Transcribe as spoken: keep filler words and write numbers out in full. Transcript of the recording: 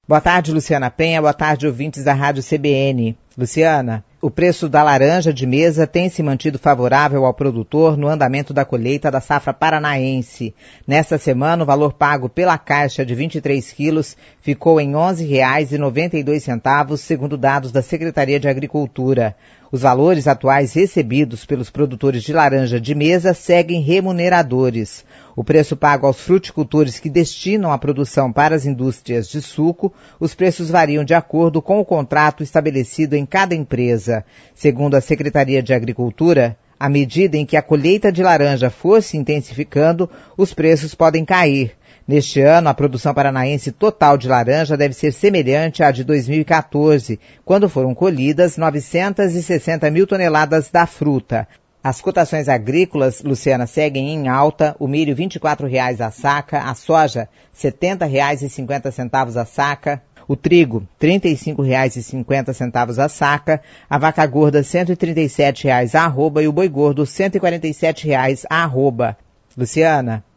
Boa tarde, Luciana Penha. Boa tarde, ouvintes da Rádio C B N. Luciana, o preço da laranja de mesa tem se mantido favorável ao produtor no andamento da colheita da safra paranaense. Nesta semana, o valor pago pela caixa de vinte e três quilos ficou em onze reais e noventa e dois centavos, segundo dados da Secretaria de Agricultura. Os valores atuais recebidos pelos produtores de laranja de mesa seguem remuneradores. O preço pago aos fruticultores que destinam a produção para as indústrias de suco, os preços variam de acordo com o contrato estabelecido em cada empresa. Segundo a Secretaria de Agricultura, à medida em que a colheita de laranja for se intensificando, os preços podem cair. Neste ano, a produção paranaense total de laranja deve ser semelhante à de dois mil e quatorze, quando foram colhidas novecentas e sessenta mil toneladas da fruta. As cotações agrícolas, Luciana, seguem em alta: o milho vinte e quatro reais a saca, a soja setenta reais e cinquenta centavos a saca, o trigo trinta e cinco reais e cinquenta centavos a saca, a vaca gorda cento e trinta e sete reais a arroba e o boi gordo cento e quarenta e sete reais a arroba. Luciana.